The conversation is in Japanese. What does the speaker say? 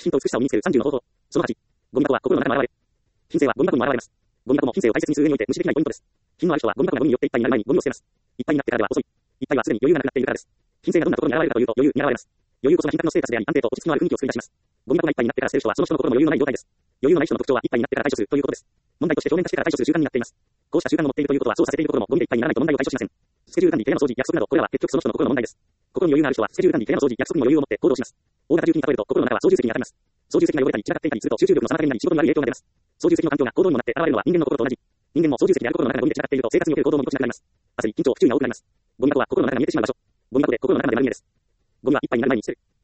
品と美しさを身につける30の方法。その8。ゴミ箱は心の中の現れ。品性はゴミ箱にも現れます。ゴミ箱も品性を大切にする上において無視できないポイントです。品のある人はゴミ箱がゴミによっていっぱいになる前にゴミを捨てます。いっぱいになってからでは遅い。いっぱいはすでに余裕がなくなっているからです。品性がどんなところに現れるかというと余裕に現れます。余裕こそが品格のステータスであり安定と落ち着きのある雰囲気を作り出します。ゴミ箱がいっぱいになってから捨てる人はその人の心も余裕のない状態です。余裕のない人の特徴はいっぱいになってから対処するということです。問題として表面化してから対処する習慣になっています。こうした習慣を持っているということは操作させているところもゴミでいっぱいにならないと問題を対処しません。スケジュール管理、部屋の掃除、約束など、これらは結局その人の心の問題です。心に余裕がある人はスケジュール管理、部屋の掃除、約束にも余裕を持って行動します。大型重機に例えると心の中は操縦席に当たります。操縦席が汚れたり散らかっていたりすると集中力の妨げになり仕事に悪い影響が出ます。操縦席の環境が行動にもなって現れるのは人間の心と同じ。人間も操縦席である心の中がゴミで散らかっていると生活における行動もぎこちなくなります。焦り、緊張、不注意が多くなります。ゴミ箱は心の中が見えてしまう場所。ゴミ箱で心の中まで丸見えです。ゴミはいっぱいになる前に捨てる。